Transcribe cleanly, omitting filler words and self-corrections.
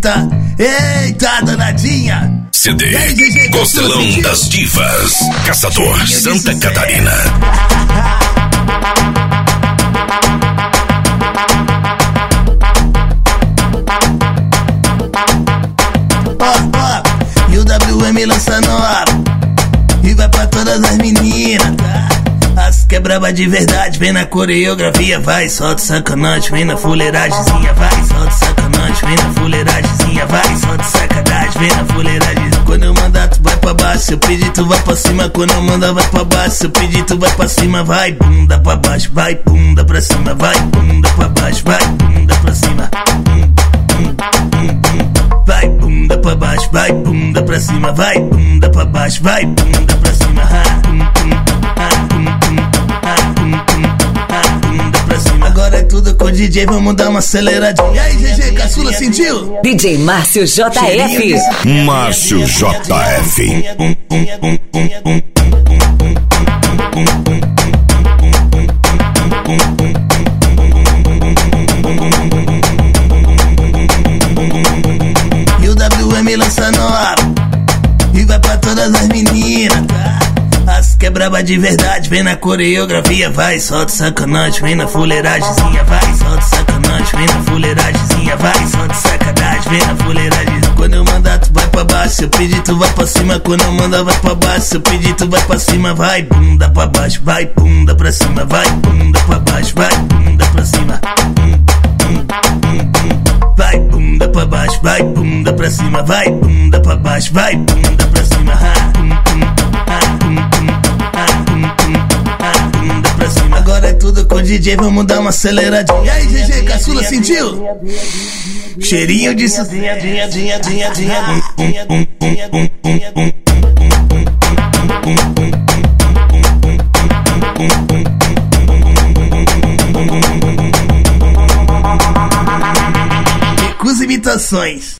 Eita, danadinha. CD Costelão das Divas, Caçador, Santa Catarina. E o WM lança nova e vai pra todas as meninas, tá? As que é braba de verdade, vem na coreografia, vai, solta sacanagem, vem na fuleiragemzinha, vai, solta sacanagem, vem na fuleiragemzinha, vai, solta sacanagem, vem na fuleiragem. Quando eu mandar tu vai pra baixo, se eu pedir tu vai pra cima, quando eu mandar vai pra baixo, se eu pedir tu vai pra cima, vai bunda pra baixo, vai bunda pra cima, vai bunda pra baixo, vai bunda pra cima. Vai bunda pra baixo, vai bunda pra cima, vai bunda pra baixo, vai bunda pra cima. Bunda pra cima. Agora é tudo com o DJ, vamos dar uma aceleradinha. E aí, GG, caçula, sentiu? DJ Márcio JF. Márcio JF. E o WM lança nova e vai pra todas as meninas, tá? As que é braba de verdade, vem na coreografia, vai, solta sacanagem, vem na fuleiragemzinha, vai, solta sacanagem, vem na fuleiragemzinha, vai, solta sacanagem, vem na fuleiragem. Quando eu mandar tu vai pra baixo, se eu pedir tu vai pra cima, quando eu mandar vai pra baixo, se eu pedir tu vai pra cima, vai bunda pra baixo, vai bunda pra cima, vai bunda pra baixo, vai bunda pra cima. Vai bunda pra baixo, vai bunda pra cima, vai bunda pra baixo, vai bunda pra cima. Bunda pra cima. Agora é tudo com o DJ, vamos dar uma aceleradinha. E aí, GG, caçula, sentiu? Cheirinho de sucinha. Recusa imitações.